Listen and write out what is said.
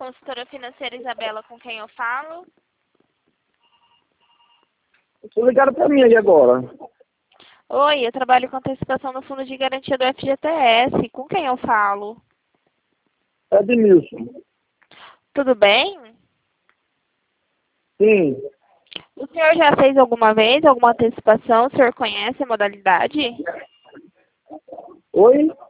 consultora financeira Isabela, com quem eu falo? Vocês ligaram para mim aí agora. Oi, eu trabalho com antecipação no fundo de garantia do FGTS. Com quem eu falo? É Edmilson. Tudo bem? Sim. O senhor já fez alguma vez alguma antecipação? O senhor conhece a modalidade? Oi?